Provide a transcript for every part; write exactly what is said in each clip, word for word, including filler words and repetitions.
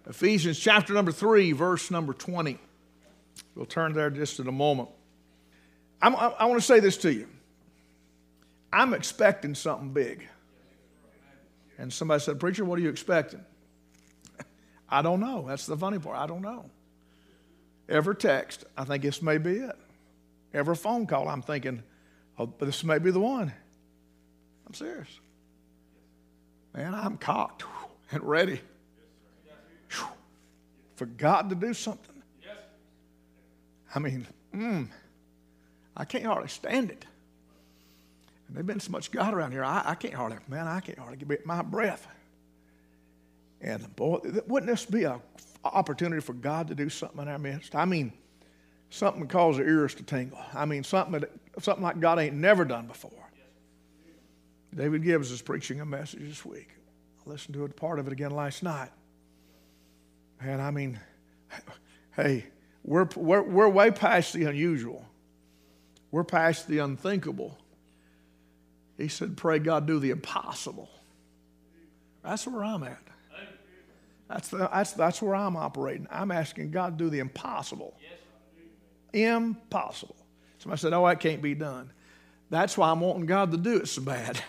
Ephesians chapter number three, verse number twenty. We'll turn there just in a moment. I'm, I, I want to say this to you. I'm expecting something big. And somebody said, "Preacher, what are you expecting?" I don't know. That's the funny part. I don't know. Every text, I think this may be it. Every phone call, I'm thinking, oh, this may be the one. I'm serious. Man, I'm cocked and ready for God to do something. I mean, mm, I can't hardly stand it. And there's been so much God around here, I, I can't hardly, man, I can't hardly get my breath. And boy, wouldn't this be an opportunity for God to do something in our midst? I mean, something that causes the ears to tingle. I mean, something that, something like God ain't never done before. David Gibbs is preaching a message this week. I listened to a part of it again last night. And I mean, hey, we're, we're, we're way past the unusual. We're past the unthinkable. He said, pray God do the impossible. That's where I'm at. That's, the, that's, that's where I'm operating. I'm asking God to do the impossible. Impossible. Somebody said, oh, that can't be done. That's why I'm wanting God to do it so bad.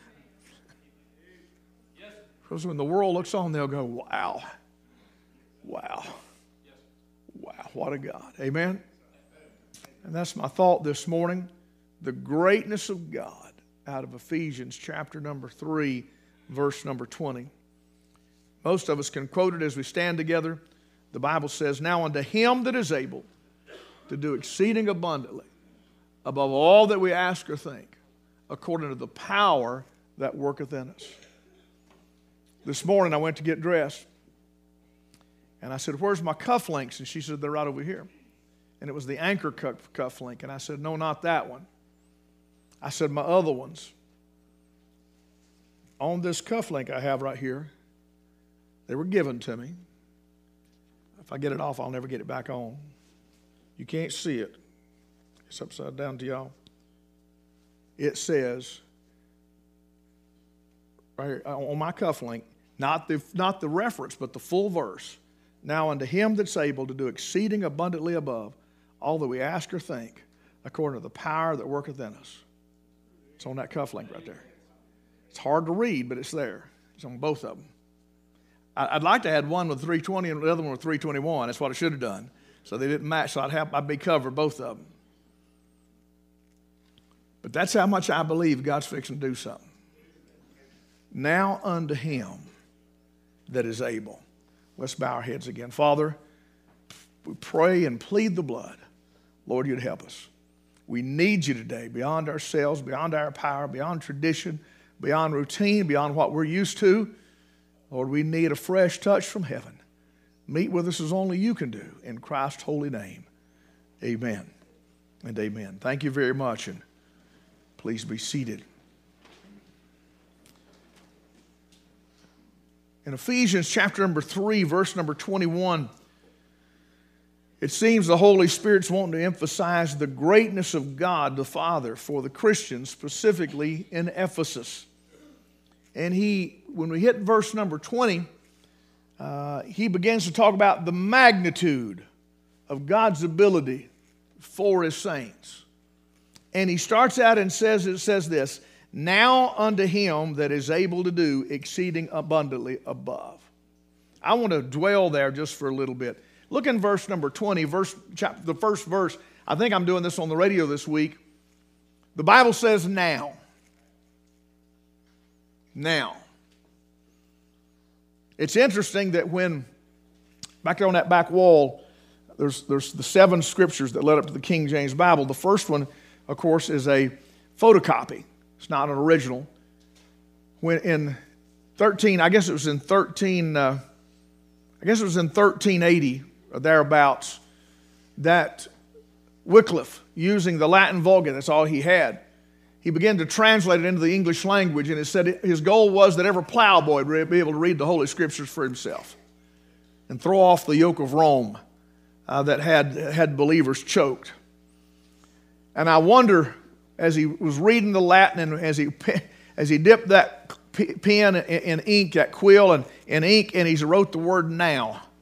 Because when the world looks on, they'll go, wow. Wow. Wow, what a God. Amen? And that's my thought this morning. The greatness of God out of Ephesians chapter number three, verse number twenty. Most of us can quote it as we stand together. The Bible says, now unto him that is able to do exceeding abundantly above all that we ask or think, according to the power that worketh in us. This morning I went to get dressed, and I said, where's my cufflinks? And she said, they're right over here. And it was the anchor cufflink. And I said, no, not that one. I said, my other ones. On this cufflink I have right here, they were given to me. If I get it off, I'll never get it back on. You can't see it. It's upside down to y'all. It says, right here, on my cufflink, not the, not the reference, but the full verse. Now unto him that's able to do exceeding abundantly above all that we ask or think, according to the power that worketh in us. It's on that cufflink right there. It's hard to read, but it's there. It's on both of them. I'd like to have one with three twenty and the other one with three twenty-one. That's what I should have done. So they didn't match, so I'd have I'd be covered, both of them. But that's how much I believe God's fixing to do something. Now unto him that is able. Let's bow our heads again. Father, we pray and plead the blood. Lord, you'd help us. We need you today beyond ourselves, beyond our power, beyond tradition, beyond routine, beyond what we're used to. Lord, we need a fresh touch from heaven. Meet with us as only you can do. In Christ's holy name, amen and amen. Thank you very much, and please be seated. In Ephesians chapter number three, verse number twenty-one, it seems the Holy Spirit's wanting to emphasize the greatness of God the Father for the Christians, specifically in Ephesus. And he, when we hit verse number twenty, uh, he begins to talk about the magnitude of God's ability for his saints. And he starts out and says, it says this, now unto him that is able to do exceeding abundantly above. I want to dwell there just for a little bit. Look in verse number twenty, verse chapter, the first verse. I think I'm doing this on the radio this week. The Bible says now. Now. It's interesting that when, back there on that back wall, there's, there's the seven scriptures that led up to the King James Bible. The first one, of course, is a photocopy. It's not an original. When in thirteen, I guess it was in thirteen, uh, I guess it was in thirteen eighty or thereabouts, that Wycliffe, using the Latin Vulgate, that's all he had, he began to translate it into the English language, and it said his goal was that every plowboy would be able to read the Holy Scriptures for himself and throw off the yoke of Rome uh, that had, had believers choked. And I wonder, as he was reading the Latin and as he as he dipped that pen in ink, that quill and in ink, and he wrote the word now.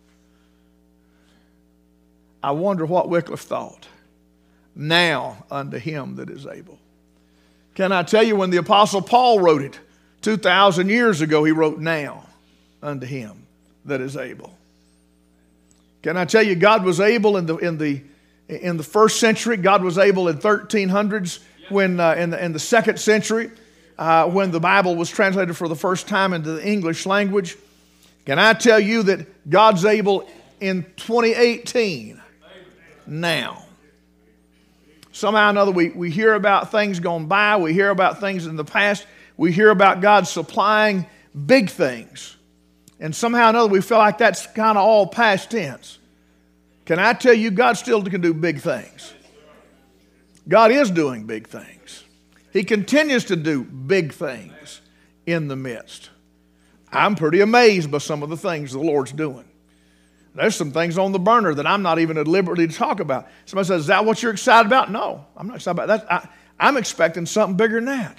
I wonder what Wycliffe thought. Now unto him that is able. Can I tell you, when the Apostle Paul wrote it two thousand years ago, he wrote, now unto him that is able. Can I tell you, God was able in the in the in the first century. God was able in thirteen hundreds when uh, in the in the second century uh, when the Bible was translated for the first time into the English language. Can I tell you that God's able in twenty eighteen now? Somehow or another, we, we hear about things gone by. We hear about things in the past. We hear about God supplying big things. And somehow or another, we feel like that's kind of all past tense. Can I tell you, God still can do big things. God is doing big things. He continues to do big things in the midst. I'm pretty amazed by some of the things the Lord's doing. There's some things on the burner that I'm not even at liberty to talk about. Somebody says, is that what you're excited about? No, I'm not excited about that. I, I'm expecting something bigger than that.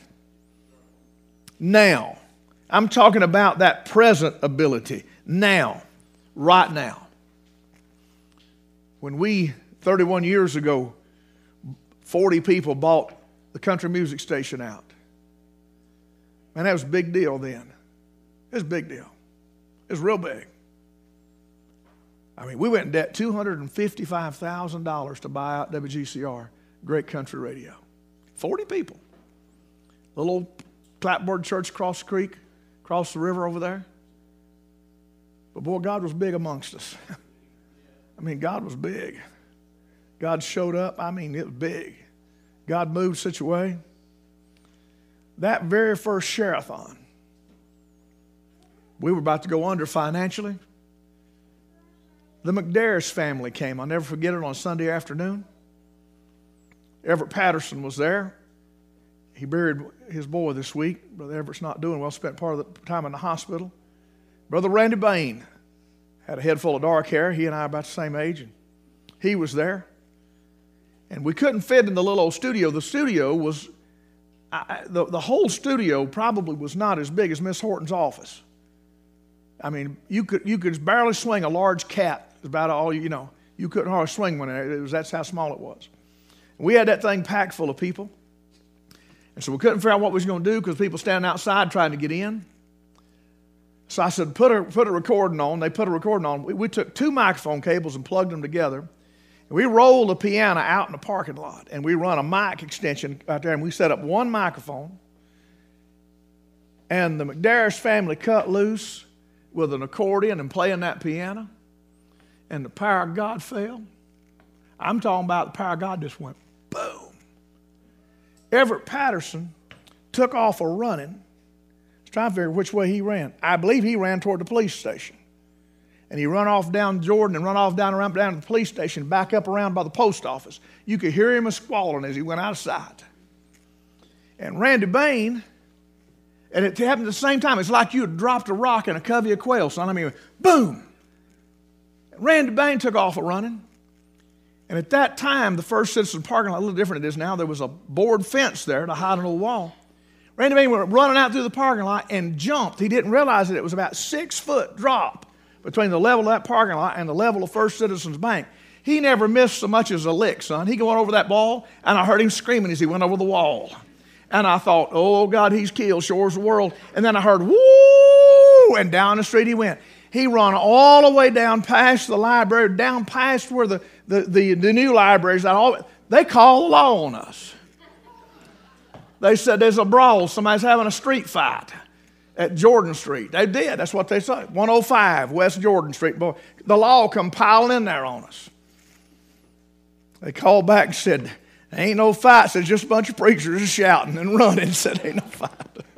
Now, I'm talking about that present ability. Now, right now. When we, thirty-one years ago, forty people bought the country music station out. Man, that was a big deal then. It was a big deal. It was real big. I mean, we went in debt two hundred fifty-five thousand dollars to buy out W G C R, Great Country Radio. forty people. Little old clapboard church across the creek, across the river over there. But boy, God was big amongst us. I mean, God was big. God showed up. I mean, it was big. God moved such a way. That very first share-a-thon, we were about to go under financially. The McDaris family came. I'll never forget it, on Sunday afternoon. Everett Patterson was there. He buried his boy this week. Brother Everett's not doing well, spent part of the time in the hospital. Brother Randy Bain had a head full of dark hair. He and I are about the same age. And he was there. And we couldn't fit in the little old studio. The studio was, I, the, the whole studio probably was not as big as Miss Horton's office. I mean, you could you could barely swing a large cat. About all, you know, you couldn't hardly swing one. It was, that's how small it was. We had that thing packed full of people. And so we couldn't figure out what we was going to do because people standing outside trying to get in. So I said, put a, put a recording on. They put a recording on. We, we took two microphone cables and plugged them together. And we rolled a piano out in the parking lot. And we run a mic extension out there. And we set up one microphone. And the McDaris family cut loose with an accordion and playing that piano. And the power of God fell. I'm talking about the power of God just went boom. Everett Patterson took off a running. I was trying to figure which way he ran. I believe he ran toward the police station. And he run off down Jordan and run off down around down to the police station, back up around by the post office. You could hear him squalling as he went out of sight. And Randy Bain, and it happened at the same time. It's like you had dropped a rock in a covey of quail, son. I mean, boom. Randy Bain took off a running. And at that time, the First Citizen parking lot, a little different it is now, there was a board fence there to hide an old wall. Randy Bain went running out through the parking lot and jumped. He didn't realize that it was about six foot drop between the level of that parking lot and the level of First Citizens Bank. He never missed so much as a lick, son. He went over that wall, and I heard him screaming as he went over the wall. And I thought, oh, God, he's killed, shores the world. And then I heard, woo, and down the street he went. He run all the way down past the library, down past where the, the, the, the new libraries are. All, they called the law on us. They said there's a brawl. Somebody's having a street fight at Jordan Street. They did. That's what they said. one oh five West Jordan Street. Boy, the law come piling in there on us. They called back and said, ain't no fight. Said just a bunch of preachers shouting and running. Said ain't no fight.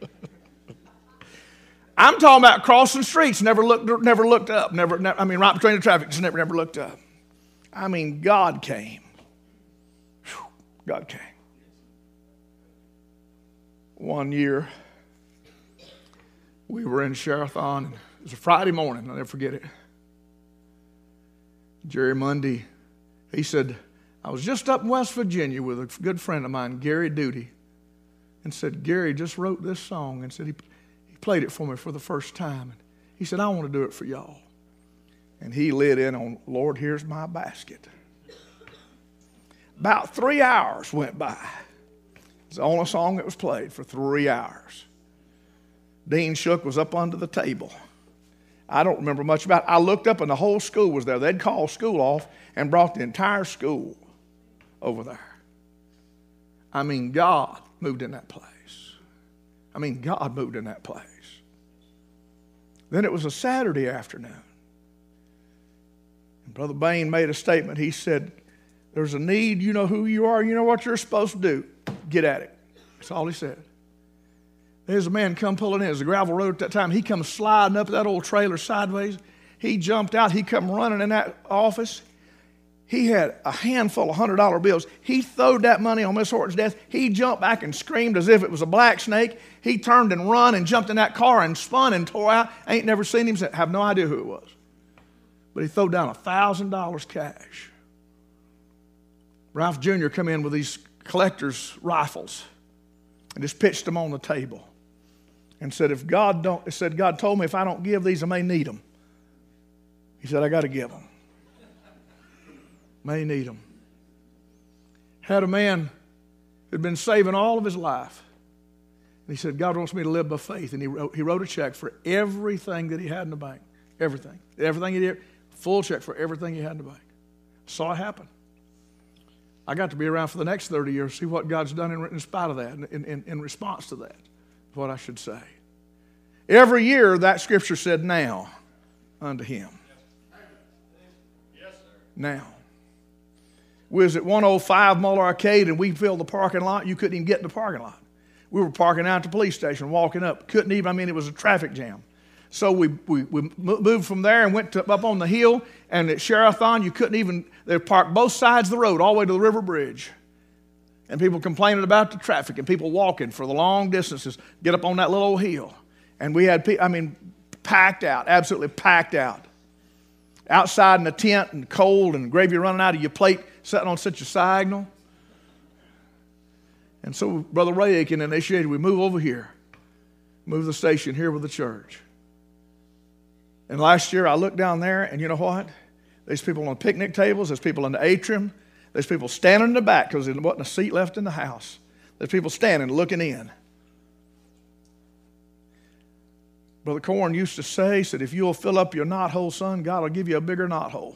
I'm talking about crossing streets, never looked, never looked up, never, never. I mean, right between the traffic, just never, never looked up. I mean, God came. Whew, God came. One year, we were in Sherathon, and it was a Friday morning. I'll never forget it. Jerry Mundy, he said, I was just up in West Virginia with a good friend of mine, Gary Duty, and said, Gary just wrote this song, and said he. Played it for me for the first time. He said, I want to do it for y'all. And he lit in on, Lord, here's my basket. About three hours went by. It's the only song that was played for three hours. Dean Shook was up under the table. I don't remember much about it. I looked up and the whole school was there. They'd called school off and brought the entire school over there. I mean, God moved in that place. I mean, God moved in that place. Then it was a Saturday afternoon. And Brother Bain made a statement. He said, there's a need. You know who you are. You know what you're supposed to do. Get at it. That's all he said. There's a man come pulling in. It was a gravel road at that time. He come sliding up that old trailer sideways. He jumped out. He come running in that office. He had a handful of one hundred dollar bills. He throwed that money on Miss Horton's desk. He jumped back and screamed as if it was a black snake. He turned and run and jumped in that car and spun and tore out. Ain't never seen him since. Have no idea who it was. But he threw down one thousand dollars cash. Ralph Junior come in with these collector's rifles and just pitched them on the table and said, if God don't, he said, God told me if I don't give these, I may need them. He said, I got to give them. May need them. Had a man who'd been saving all of his life. And he said, God wants me to live by faith. And he wrote, he wrote a check for everything that he had in the bank. Everything. Everything he did. Full check for everything he had in the bank. Saw it happen. I got to be around for the next thirty years, see what God's done in, in spite of that, in, in, in response to that, what I should say. Every year, that scripture said, now unto him. Yes, sir. Now. We was at one oh five Muller Arcade, and we filled the parking lot. You couldn't even get in the parking lot. We were parking out at the police station, walking up. Couldn't even, I mean, it was a traffic jam. So we, we, we moved from there and went to, up on the hill, and at Sherathon, you couldn't even, they parked both sides of the road all the way to the river bridge. And people complaining about the traffic, and people walking for the long distances, get up on that little old hill. And we had, I mean, packed out, absolutely packed out. Outside in a tent and cold and gravy running out of your plate, sitting on such a signal. And so Brother Ray Aiken initiated, we move over here, move the station here with the church. And last year I looked down there, and you know what? There's people on picnic tables, there's people in the atrium, there's people standing in the back because there wasn't a seat left in the house. There's people standing looking in. Brother Corn used to say, he said, if you'll fill up your knothole, son, God will give you a bigger knothole.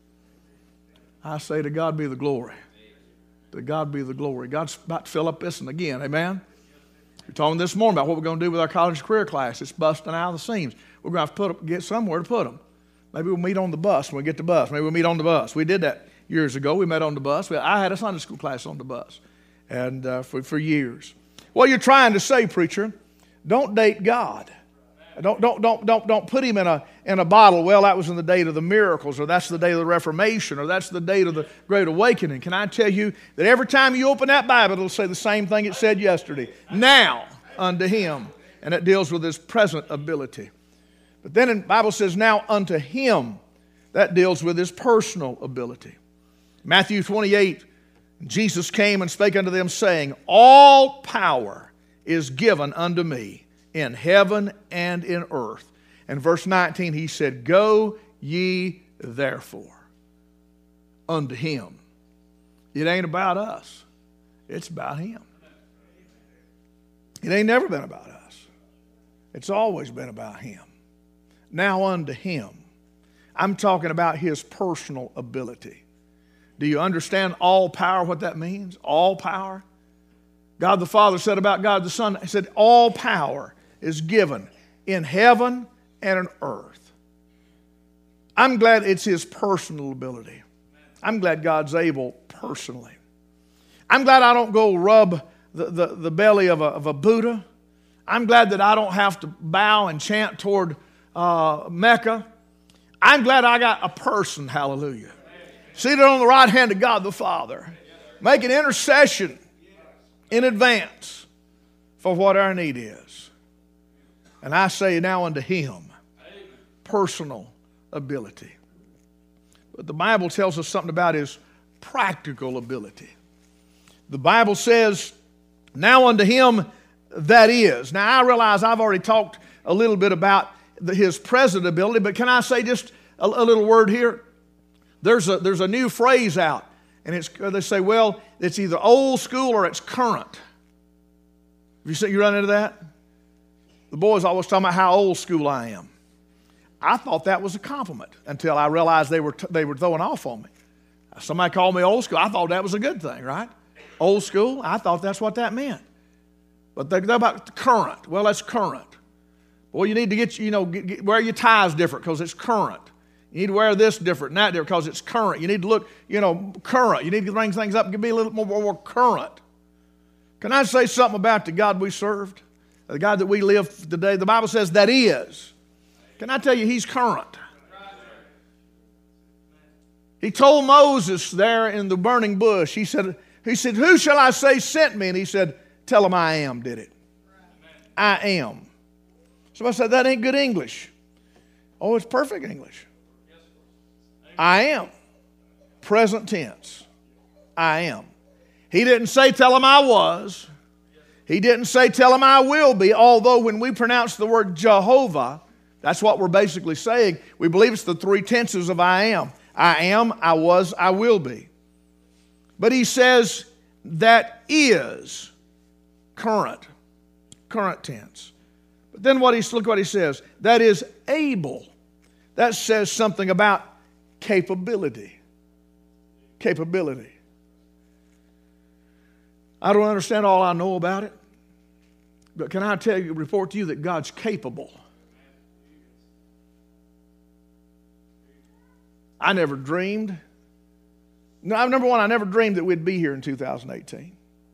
I say to God be the glory. To God be the glory. God's about to fill up this one again, amen? We're talking this morning about what we're going to do with our college career class. It's busting out of the seams. We're going to have to put up, get somewhere to put them. Maybe we'll meet on the bus when we get the bus. Maybe we'll meet on the bus. We did that years ago. We met on the bus. I had a Sunday school class on the bus and uh, for, for years. What you're trying to say, preacher, don't date God. Don't, don't, don't, don't, don't put him in a, in a bottle. Well, that was in the date of the miracles, or that's the day of the Reformation, or that's the date of the Great Awakening. Can I tell you that every time you open that Bible, it'll say the same thing it said yesterday. Now unto him. And it deals with his present ability. But then the Bible says now unto him. That deals with his personal ability. Matthew twenty-eight, Jesus came and spake unto them, saying, all power is given unto me in heaven and in earth. And verse nineteen, he said, go ye therefore unto him. It ain't about us. It's about him. It ain't never been about us. It's always been about him. Now unto him. I'm talking about his personal ability. Do you understand all power, what that means? All power. God the Father said about God the Son, he said, all power is given in heaven and in earth. I'm glad it's his personal ability. I'm glad God's able personally. I'm glad I don't go rub the, the, the belly of a, of a Buddha. I'm glad that I don't have to bow and chant toward uh, Mecca. I'm glad I got a person, hallelujah, seated on the right hand of God the Father, making intercession in advance for what our need is. And I say now unto him, personal ability. But the Bible tells us something about his practical ability. The Bible says, now unto him that is. Now I realize I've already talked a little bit about the, his present ability, but can I say just a, a little word here? There's a, there's a new phrase out, And it's, they say, well, it's either old school or it's current. Have you seen, you run into that? The boys always talking about how old school I am. I thought that was a compliment until I realized they were, t- they were throwing off on me. Somebody called me old school. I thought that was a good thing, right? Old school, I thought that's what that meant. But they're about current. Well, that's current. Boy, you need to get, you know, get, get, wear your ties different because it's current. You need to wear this different and that different because it's current. You need to look, you know, current. You need to bring things up and be a little more, more current. Can I say something about the God we served? The God that we live today? The Bible says that is. Can I tell you, He's current. He told Moses there in the burning bush, he said, he said, who shall I say sent me? And he said, tell him I am did it. I am. Somebody said, that ain't good English. Oh, it's perfect English. I am. Present tense. I am. He didn't say tell him I was. He didn't say tell him I will be, although when we pronounce the word Jehovah, that's what we're basically saying. We believe it's the three tenses of I am. I am, I was, I will be. But he says that is current, current tense. But then what he, look what he says, that is able. That says something about capability. Capability. I don't understand all I know about it, but can I tell you, report to you that God's capable. I never dreamed. No, number one, I never dreamed that we'd be here in two thousand eighteen.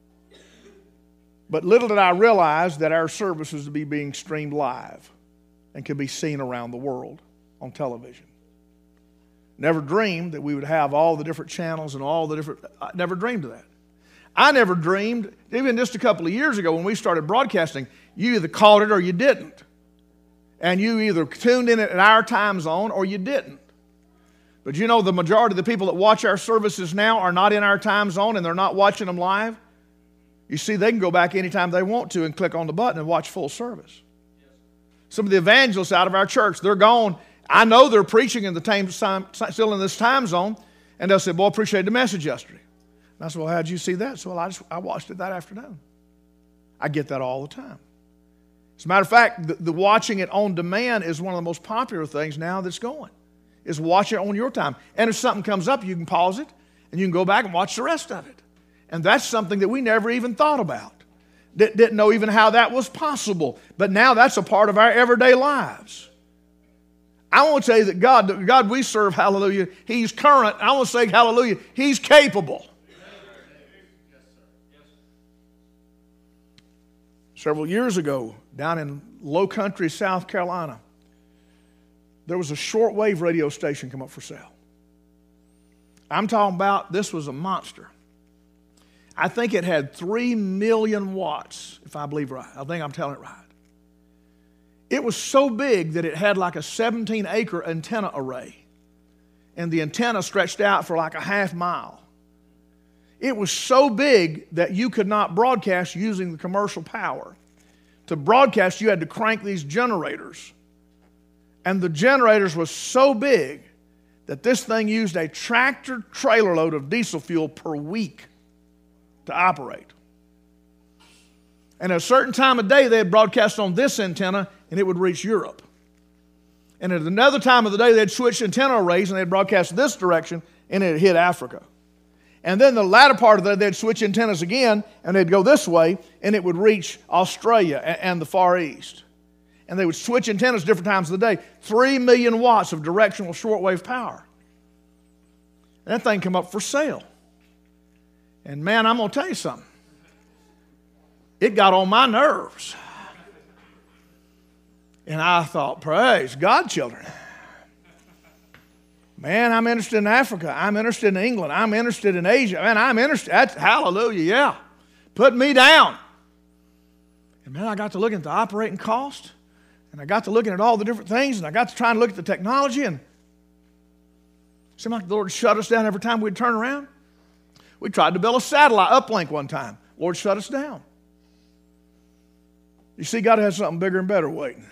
But little did I realize that our service was to be being streamed live and could be seen around the world on television. Never dreamed that we would have all the different channels and all the different, I never dreamed of that. I never dreamed, even just a couple of years ago when we started broadcasting, you either caught it or you didn't. And you either tuned in at our time zone or you didn't. But you know, the majority of the people that watch our services now are not in our time zone and they're not watching them live. You see, they can go back anytime they want to and click on the button and watch full service. Some of the evangelists out of our church, they're gone. I know they're preaching in the time, still in this time zone, and they'll say, boy, I appreciated the message yesterday. And I said, well, how'd you see that? So well, I, just, I watched it that afternoon. I get that all the time. As a matter of fact, the, the watching it on demand is one of the most popular things now that's going. Is watch it on your time. And if something comes up, you can pause it, and you can go back and watch the rest of it. And that's something that we never even thought about. Did, didn't know even how that was possible. But now that's a part of our everyday lives. I want to tell you that God, the God we serve, hallelujah, He's current. I want to say, hallelujah, He's capable. Several years ago, down in low country, South Carolina, there was a shortwave radio station come up for sale. I'm talking about, this was a monster. I think it had three million watts, if I believe right. I think I'm telling it right. It was so big that it had like a seventeen acre antenna array. And the antenna stretched out for like a half mile. It was so big that you could not broadcast using the commercial power. To broadcast, you had to crank these generators. And the generators was so big that this thing used a tractor trailer load of diesel fuel per week to operate. And at a certain time of day, they'd broadcast on this antenna, and it would reach Europe. And at another time of the day, they'd switch antenna arrays, and they'd broadcast this direction, and it'd hit Africa. And then the latter part of the day, they'd switch antennas again, and they'd go this way, and it would reach Australia and the Far East. And they would switch antennas different times of the day. Three million watts of directional shortwave power. And that thing came up for sale. And man, I'm going to tell you something. It got on my nerves. And I thought, praise God, children. Man, I'm interested in Africa. I'm interested in England. I'm interested in Asia. Man, I'm interested. That's, hallelujah, yeah. Put me down. And man, I got to look at the operating cost. And I got to looking at all the different things. And I got to try and look at the technology. And it seemed like the Lord shut us down every time we'd turn around. We tried to build a satellite uplink one time. Lord shut us down. You see, God has something bigger and better waiting.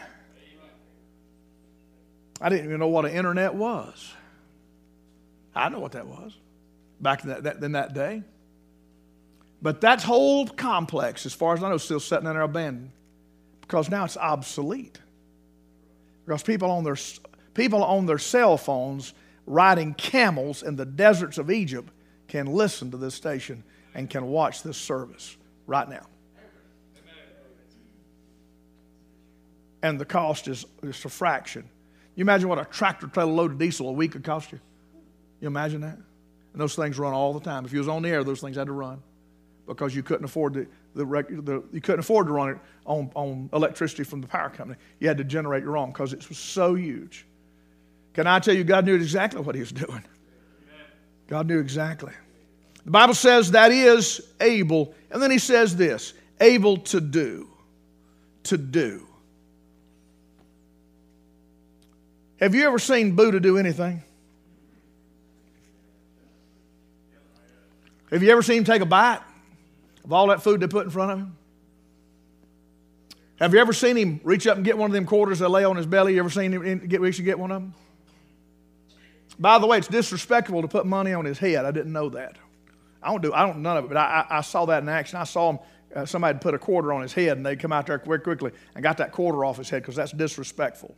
I didn't even know what an internet was. I know what that was. back in that, that, in that day. But that whole complex, as far as I know, is still sitting in there abandoned because now it's obsolete. Because people on their, people on their cell phones riding camels in the deserts of Egypt can listen to this station and can watch this service right now. And the cost is just a fraction. You imagine what a tractor trailer load of diesel a week could cost you? You imagine that? And those things run all the time. If you was on the air, those things had to run because you couldn't afford the, the, the you couldn't afford to run it on, on electricity from the power company. You had to generate your own because it was so huge. Can I tell you, God knew exactly what He was doing. God knew exactly. The Bible says that is able, and then He says this, able to do, to do. Have you ever seen Buddha do anything? Have you ever seen him take a bite of all that food they put in front of him? Have you ever seen him reach up and get one of them quarters that lay on his belly? You ever seen him get, reach to get one of them? By the way, it's disrespectful to put money on his head. I didn't know that. I don't do I don't none of it, but I, I, I saw that in action. I saw him. Uh, somebody put a quarter on his head, and they'd come out there very quickly and got that quarter off his head because that's disrespectful.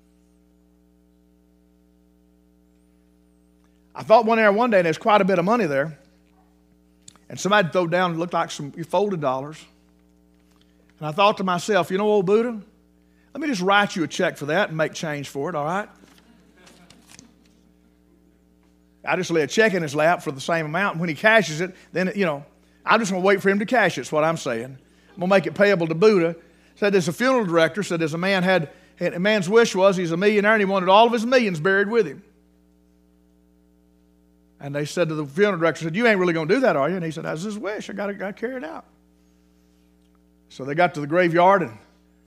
I thought one there one day, and there's quite a bit of money there, and somebody threw down, it looked like some folded dollars. And I thought to myself, you know, old Buddha, let me just write you a check for that and make change for it, all right? I just lay a check in his lap for the same amount, and when he cashes it, then, you know, I'm just going to wait for him to cash it, is what I'm saying. I'm going to make it payable to Buddha. Said there's a funeral director, said there's a man had, a man's wish was he's a millionaire, and he wanted all of his millions buried with him. And they said to the funeral director, said, you ain't really going to do that, are you? And he said, that's his wish. I got to got to carry it out. So they got to the graveyard, and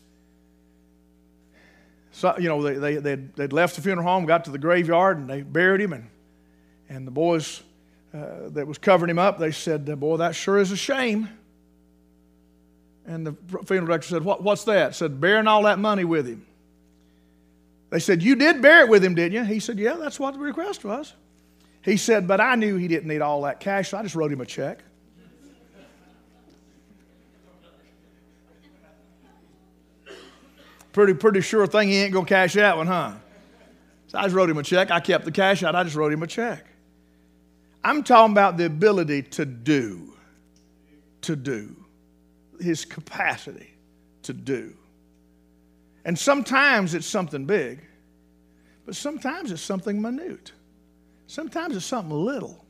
so, you know, they, they, they'd, they'd left the funeral home, got to the graveyard, and they buried him. And, and the boys uh, that was covering him up, they said, boy, that sure is a shame. And the funeral director said, what, what's that? Said, burying all that money with him. They said, you did bury it with him, didn't you? He said, yeah, that's what the request was. He said, but I knew he didn't need all that cash, so I just wrote him a check. Pretty, pretty sure thing he ain't going to cash that one, huh? So I just wrote him a check. I kept the cash out. I just wrote him a check. I'm talking about the ability to do, to do, his capacity to do. And sometimes it's something big, but sometimes it's something minute. Sometimes it's something little.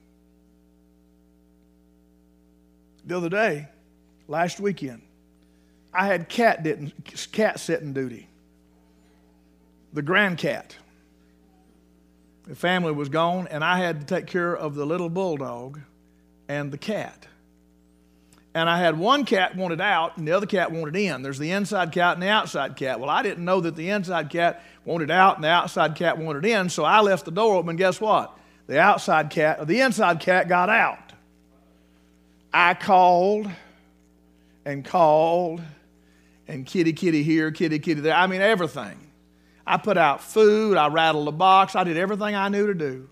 The other day, last weekend, I had cat, didn't, cat sitting duty. The grand cat. The family was gone, and I had to take care of the little bulldog and the cat. And I had one cat wanted out, and the other cat wanted in. There's the inside cat and the outside cat. Well, I didn't know that the inside cat wanted out and the outside cat wanted in, so I left the door open, and guess what? The outside cat, or the inside cat got out. I called and called and kitty, kitty here, kitty, kitty there. I mean, everything. I put out food. I rattled the box. I did everything I knew to do.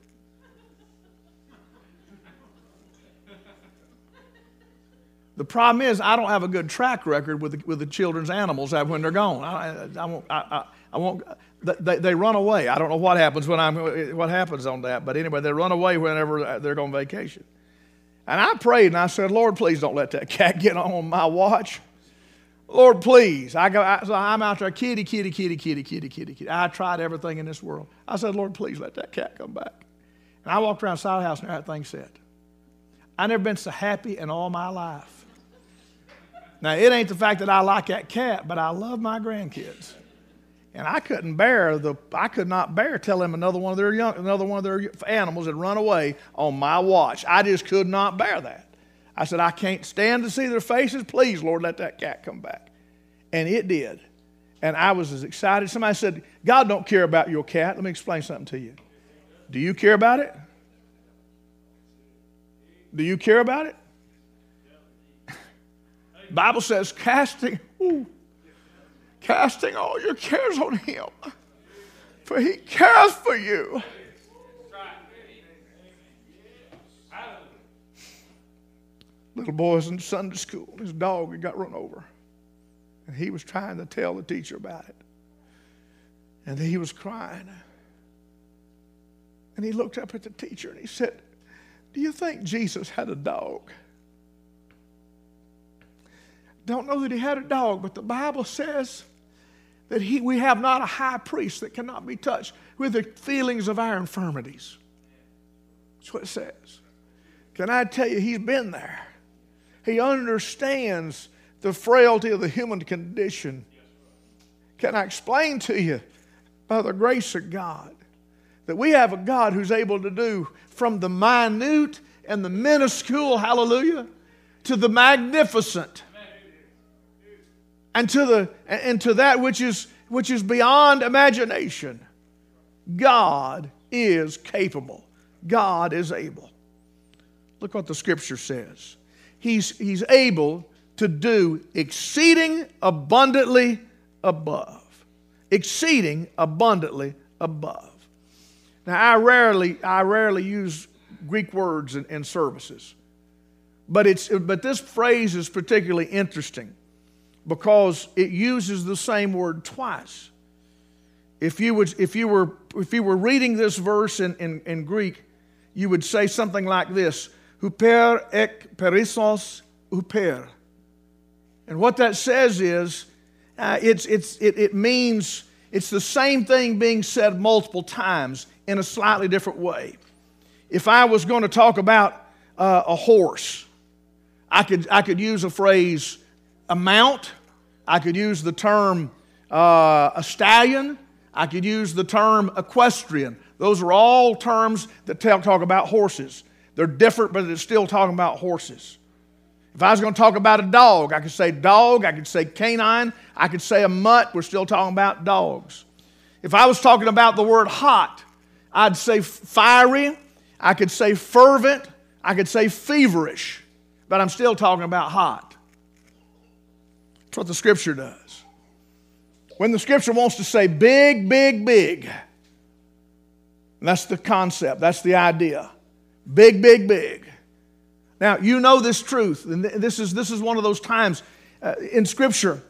The problem is I don't have a good track record with the, with the children's animals when they're gone. I, I, I won't. I, I, I won't. They, they run away. I don't know what happens when I'm. What happens on that? But anyway, they run away whenever they're on vacation. And I prayed and I said, Lord, please don't let that cat get on my watch. Lord, please. I go. I, so I'm out there, kitty, kitty, kitty, kitty, kitty, kitty, kitty. I tried everything in this world. I said, Lord, please let that cat come back. And I walked around the side of the house and that thing said, I've never been so happy in all my life. Now, it ain't the fact that I like that cat, but I love my grandkids. And I couldn't bear the, I could not bear telling them another one of their young, another one of their animals had run away on my watch. I just could not bear that. I said, I can't stand to see their faces. Please, Lord, let that cat come back. And it did. And I was as excited. Somebody said, God don't care about your cat. Let me explain something to you. Do you care about it? Do you care about it? The Bible says, casting, ooh, casting all your cares on him, for he cares for you. Little boy was in Sunday school. His dog had got run over. And he was trying to tell the teacher about it. And he was crying. And he looked up at the teacher and he said, do you think Jesus had a dog? Don't know that he had a dog, but the Bible says that he, we have not a high priest that cannot be touched with the feelings of our infirmities. That's what it says. Can I tell you, he's been there. He understands the frailty of the human condition. Can I explain to you, by the grace of God, that we have a God who's able to do from the minute and the minuscule, hallelujah, to the magnificent, and to the and to that which is which is beyond imagination. God is capable. God is able. Look what the Scripture says. He's, he's able to do exceeding abundantly above. Exceeding abundantly above. Now, I rarely, I rarely use Greek words in, in services. But, it's, but this phrase is particularly interesting because it uses the same word twice. If you, would, if you, were, if you were reading this verse in, in, in Greek, you would say something like this: Huper ek perissos huper. And what that says is, uh, it's, it's, it, it means it's the same thing being said multiple times in a slightly different way. If I was going to talk about uh, a horse, I could, I could use a phrase, a mount. I could use the term uh, a stallion. I could use the term equestrian. Those are all terms that tell, talk about horses. They're different, but they're still talking about horses. If I was going to talk about a dog, I could say dog, I could say canine, I could say a mutt. We're still talking about dogs. If I was talking about the word hot, I'd say fiery, I could say fervent, I could say feverish, but I'm still talking about hot. That's what the Scripture does. When the Scripture wants to say big, big, big, that's the concept, that's the idea. Big, big, big. Now, you know this truth, and this is, this is one of those times uh, in Scripture,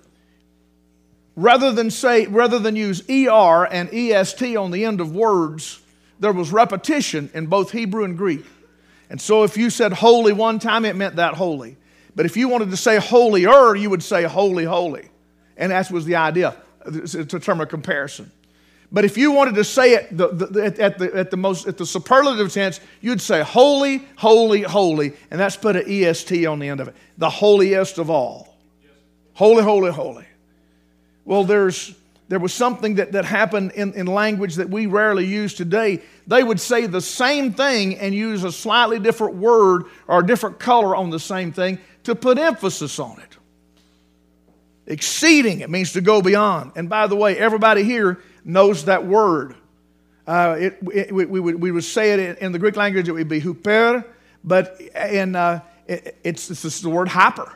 rather than say, rather than use E R and E S T on the end of words, there was repetition in both Hebrew and Greek. And so if you said holy one time, it meant that holy. But if you wanted to say holier, you would say holy, holy. And that was the idea. It's a term of comparison. But if you wanted to say it the, the, at, the, at, the most, at the superlative sense, you'd say holy, holy, holy. And that's put an E S T on the end of it. The holiest of all. Holy, holy, holy. Well, there's, there was something that, that happened in, in language that we rarely use today. They would say the same thing and use a slightly different word or a different color on the same thing to put emphasis on it. Exceeding, it means to go beyond. And by the way, everybody here knows that word. Uh, it, it, we, we, would, we would say it in the Greek language, it would be huper, but in, uh, it, it's, it's the word hyper.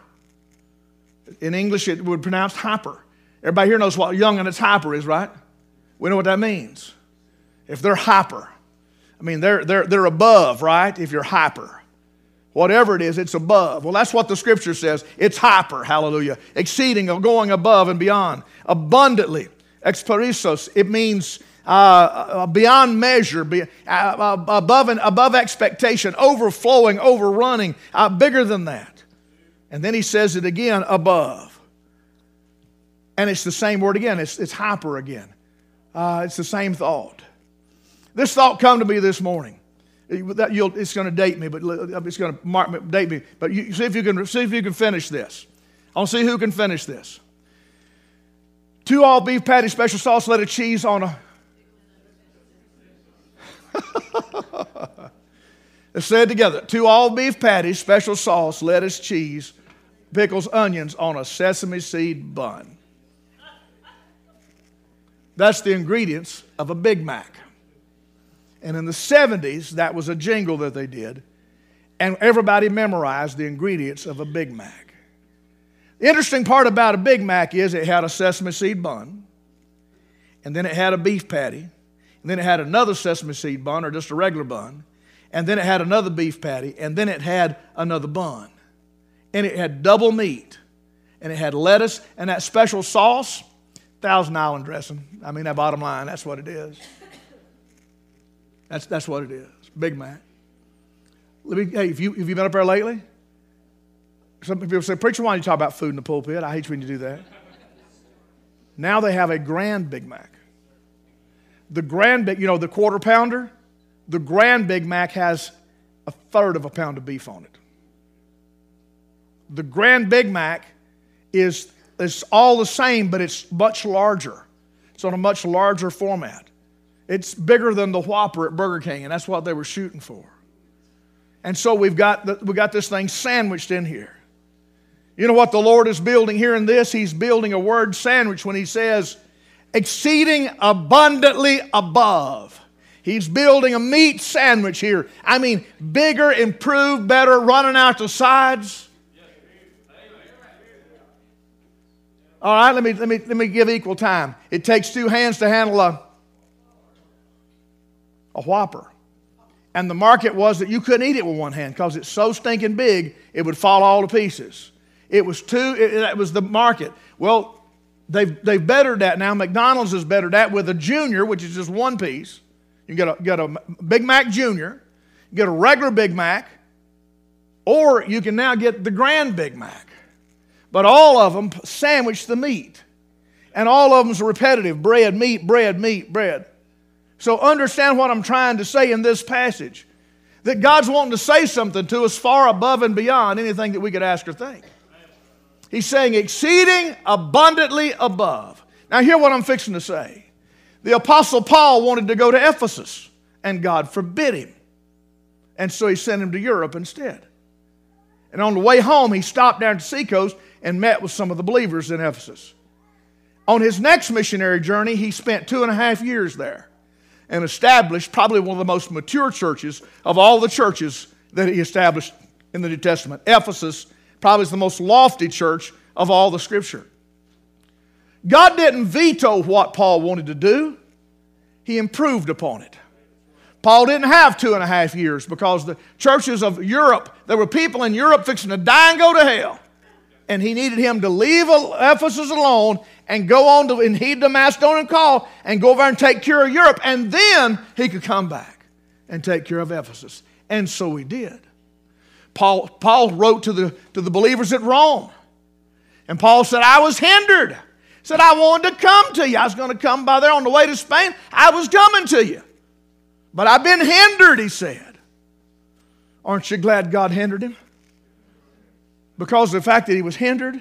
In English, it would be pronounced hyper. Everybody here knows what young and its hyper is, right? We know what that means. If they're hyper, I mean, they're, they're, they're above, right? If you're hyper. Whatever it is, it's above. Well, that's what the Scripture says. It's hyper, hallelujah. Exceeding, going above and beyond. Abundantly. Experissos, it means uh, beyond measure, be, uh, above and above expectation, overflowing, overrunning, uh, bigger than that. And then he says it again, above. And it's the same word again. It's, it's hyper again. Uh, it's the same thought. This thought come to me this morning. It, you'll, it's going to date me, but it's going to mark me, date me. But you, see if you can see if you can finish this. I want to see who can finish this. Two all beef patties, special sauce, lettuce, cheese on a. Let's say it together. Two all beef patties, special sauce, lettuce, cheese, pickles, onions on a sesame seed bun. That's the ingredients of a Big Mac. And in the seventies, that was a jingle that they did. And everybody memorized the ingredients of a Big Mac. The interesting part about a Big Mac is it had a sesame seed bun. And then it had a beef patty. And then it had another sesame seed bun or just a regular bun. And then it had another beef patty. And then it had another bun. And it had double meat. And it had lettuce and that special sauce, Thousand Island dressing. I mean, that bottom line, that's what it is. That's, that's what it is. Big Mac. Let me, hey, have you, have you been up there lately? Some people say, preacher, why don't you talk about food in the pulpit? I hate when you do that. Now they have a Grand Big Mac. The Grand Big, you know, the quarter pounder, the Grand Big Mac has a third of a pound of beef on it. The Grand Big Mac is, is all the same, but it's much larger. It's on a much larger format. It's bigger than the Whopper at Burger King, and that's what they were shooting for. And so we've got, the, we got this thing sandwiched in here. You know what the Lord is building here in this? He's building a word sandwich when He says, exceeding abundantly above. He's building a meat sandwich here. I mean, bigger, improved, better, running out the sides. All right, let me, let me, let me give equal time. It takes two hands to handle a, a Whopper. And the market was that you couldn't eat it with one hand because it's so stinking big, it would fall all to pieces. It was two, it, that was the market. Well, they've, they've bettered that now. McDonald's has bettered that with a Junior, which is just one piece. You get a, get a Big Mac Junior, you get a regular Big Mac, or you can now get the Grand Big Mac. But all of them sandwich the meat. And all of them's repetitive. Bread, meat, bread, meat, bread. So understand what I'm trying to say in this passage. That God's wanting to say something to us far above and beyond anything that we could ask or think. He's saying exceeding abundantly above. Now hear what I'm fixing to say. The Apostle Paul wanted to go to Ephesus, and God forbid him. And so he sent him to Europe instead. And on the way home, he stopped down at the seacoast and met with some of the believers in Ephesus. On his next missionary journey, he spent two and a half years there and established probably one of the most mature churches of all the churches that he established in the New Testament. Ephesus probably is the most lofty church of all the Scripture. God didn't veto what Paul wanted to do. He improved upon it. Paul didn't have two and a half years because the churches of Europe, there were people in Europe fixing to die and go to hell. And he needed him to leave Ephesus alone and go on to, and heed the Macedonian call and go over and take care of Europe. And then he could come back and take care of Ephesus. And so he did. Paul, Paul wrote to the, to the believers at Rome. And Paul said, I was hindered. He said, I wanted to come to you. I was going to come by there on the way to Spain. I was coming to you. But I've been hindered, he said. Aren't you glad God hindered him? Because of the fact that he was hindered,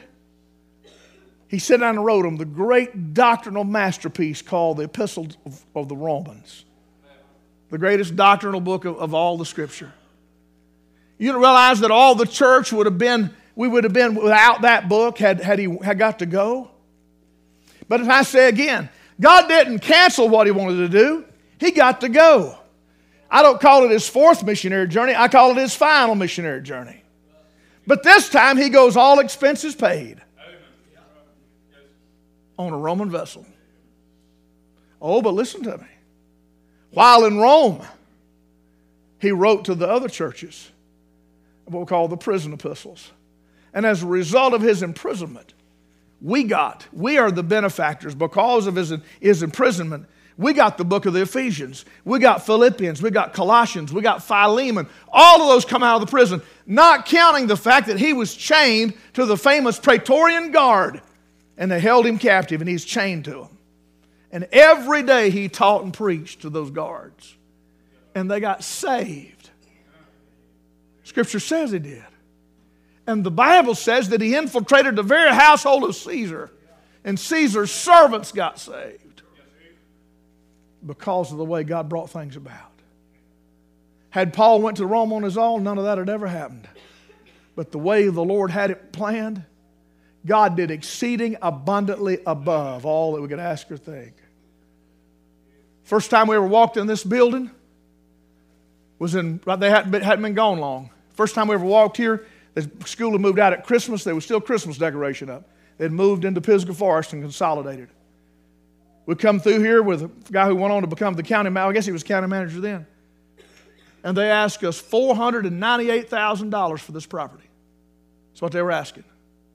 he sat down and wrote him the great doctrinal masterpiece called the Epistle of, of the Romans. The greatest doctrinal book of, of all the Scripture. You don't realize that all the church would have been, we would have been without that book had, had he had got to go. But as I say again, God didn't cancel what he wanted to do. He got to go. I don't call it his fourth missionary journey. I call it his final missionary journey. But this time he goes all expenses paid on a Roman vessel. Oh, but listen to me. While in Rome, he wrote to the other churches what we call the prison epistles. And as a result of his imprisonment, we got, we are the benefactors because of his, his imprisonment. We got the book of the Ephesians. We got Philippians. We got Colossians. We got Philemon. All of those come out of the prison, not counting the fact that he was chained to the famous Praetorian Guard, and they held him captive, and he's chained to them. And every day he taught and preached to those guards, and they got saved. Scripture says he did. And the Bible says that he infiltrated the very household of Caesar, and Caesar's servants got saved because of the way God brought things about. Had Paul went to Rome on his own, none of that had ever happened. But the way the Lord had it planned, God did exceeding abundantly above all that we could ask or think. First time we ever walked in this building was in, they hadn't been, hadn't been gone long. First time we ever walked here, the school had moved out at Christmas. There was still Christmas decoration up. They'd moved into Pisgah Forest and consolidated. We come through here with a guy who went on to become the county manager. I guess he was county manager then. And they asked us four hundred ninety-eight thousand dollars for this property. That's what they were asking.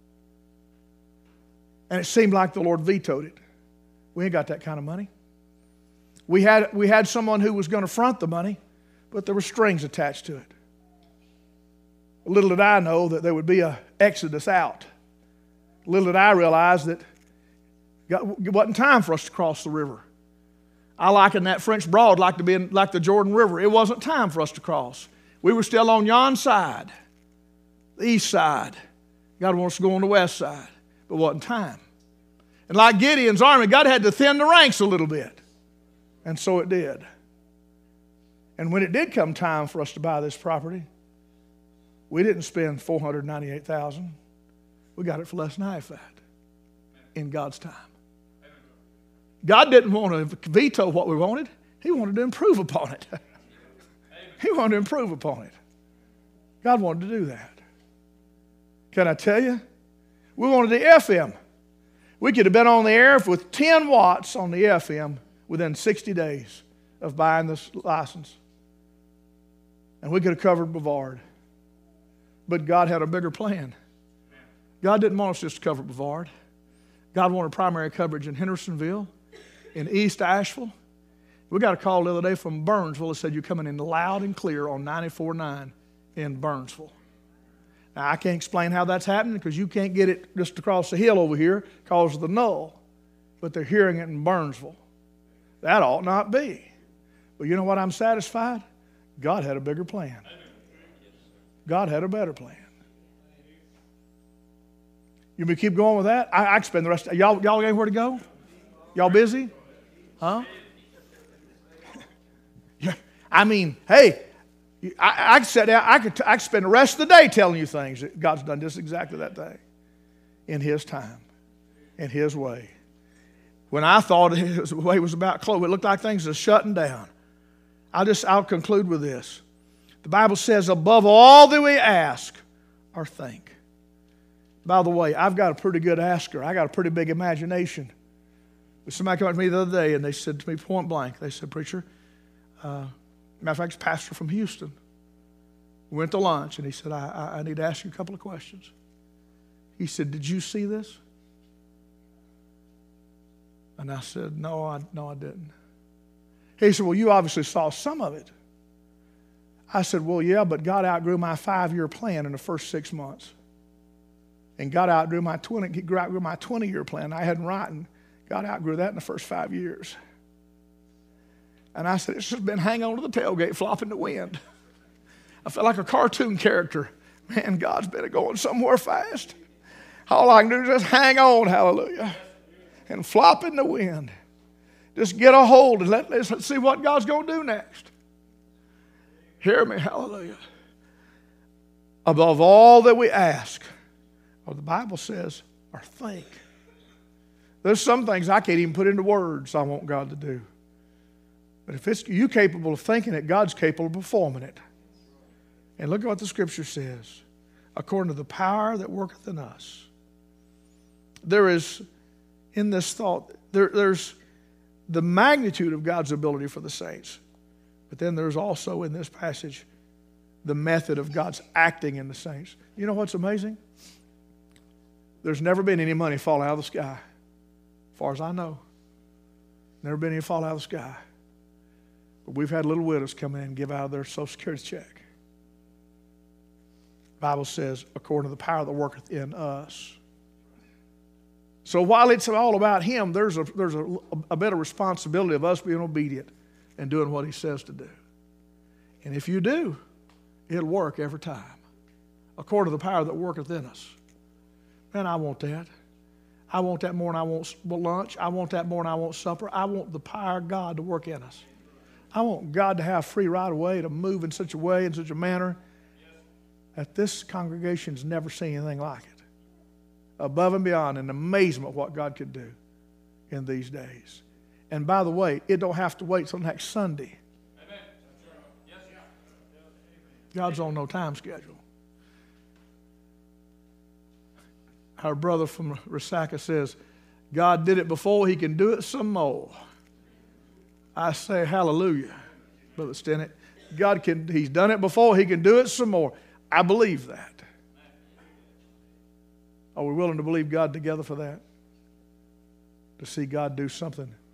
And it seemed like the Lord vetoed it. We ain't got that kind of money. We had, we had someone who was going to front the money, but there were strings attached to it. Little did I know that there would be an exodus out. Little did I realize that it wasn't time for us to cross the river. I liken that French Broad like to be in, like the Jordan River. It wasn't time for us to cross. We were still on yon side, the east side. God wants us to go on the west side, but it wasn't time. And like Gideon's army, God had to thin the ranks a little bit. And so it did. And when it did come time for us to buy this property, we didn't spend four hundred ninety-eight thousand dollars. We got it for less than half that in God's time. God didn't want to veto what we wanted. He wanted to improve upon it. He wanted to improve upon it. God wanted to do that. Can I tell you? We wanted the F M. We could have been on the air with ten watts on the F M within sixty days of buying this license. And we could have covered Brevard. But God had a bigger plan. God didn't want us just to cover Brevard. God wanted primary coverage in Hendersonville, in East Asheville. We got a call the other day from Burnsville that said you're coming in loud and clear on ninety-four point nine in Burnsville. Now, I can't explain how that's happening because you can't get it just across the hill over here because of the null. But they're hearing it in Burnsville. That ought not be. But you know what? I'm satisfied. God had a bigger plan. God had a better plan. You may keep going with that? I, I can spend the rest of y'all, y'all got anywhere to go? Y'all busy? Huh? I mean, hey, I, I could sit down, I could, I could spend the rest of the day telling you things that God's done just exactly that thing. In His time. In His way. When I thought His way was about close, it looked like things were shutting down. I'll just, I'll conclude with this. The Bible says, above all that we ask or think. By the way, I've got a pretty good asker. I got a pretty big imagination. But somebody came up to me the other day and they said to me point blank, they said, preacher, uh, matter of fact, it's a pastor from Houston. We went to lunch and he said, I, I, I need to ask you a couple of questions. He said, did you see this? And I said, no, I, no, I didn't. He said, well, you obviously saw some of it. I said, well, yeah, but God outgrew my five-year plan in the first six months. And God outgrew my twenty, he outgrew my twenty-year plan I hadn't written. God outgrew that in the first five years. And I said, it's just been hanging on to the tailgate, flopping the wind. I felt like a cartoon character. Man, God's been going somewhere fast. All I can do is just hang on, hallelujah, and flop in the wind. Just get a hold and let, let's see what God's going to do next. Hear me, hallelujah. Above all that we ask, or the Bible says, or think. There's some things I can't even put into words I want God to do. But if it's you capable of thinking it, God's capable of performing it. And look at what the Scripture says. According to the power that worketh in us. There is, in this thought, there, there's the magnitude of God's ability for the saints. But then there's also in this passage the method of God's acting in the saints. You know what's amazing? There's never been any money fall out of the sky, as far as I know. Never been any fall out of the sky. But we've had little widows come in and give out of their Social Security check. The Bible says, according to the power that worketh in us. So while it's all about Him, there's a, there's a, a better responsibility of us being obedient and doing what He says to do. And if you do, it'll work every time. According to the power that worketh in us. Man, I want that. I want that more than I want lunch. I want that more than I want supper. I want the power of God to work in us. I want God to have free right of way to move in such a way, in such a manner, that this congregation's never seen anything like it. Above and beyond, in amazement what God could do in these days. And by the way, it don't have to wait till next Sunday. Amen. God's on no time schedule. Our brother from Resaca says, God did it before, He can do it some more. I say hallelujah, Brother Stennett. God can, He's done it before, He can do it some more. I believe that. Are we willing to believe God together for that? To see God do something